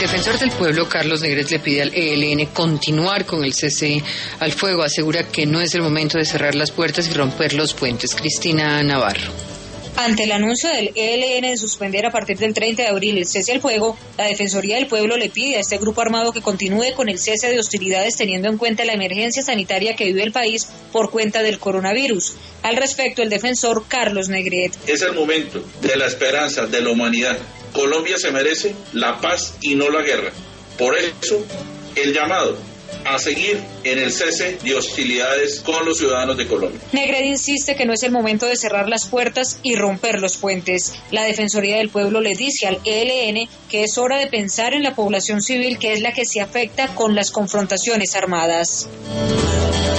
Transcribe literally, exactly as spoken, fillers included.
defensor del pueblo, Carlos Negret, le pide al E L N continuar con el cese al fuego. Asegura que no es el momento de cerrar las puertas y romper los puentes. Cristina Navarro. Ante el anuncio del E L N de suspender a partir del treinta de abril el cese al fuego, la Defensoría del Pueblo le pide a este grupo armado que continúe con el cese de hostilidades teniendo en cuenta la emergencia sanitaria que vive el país por cuenta del coronavirus. Al respecto, el defensor Carlos Negret. Es el momento de la esperanza de la humanidad. Colombia se merece la paz y no la guerra. Por eso, el llamado a seguir en el cese de hostilidades con los ciudadanos de Colombia. Negret insiste que no es el momento de cerrar las puertas y romper los puentes. La Defensoría del Pueblo le dice al E L N que es hora de pensar en la población civil, que es la que se afecta con las confrontaciones armadas.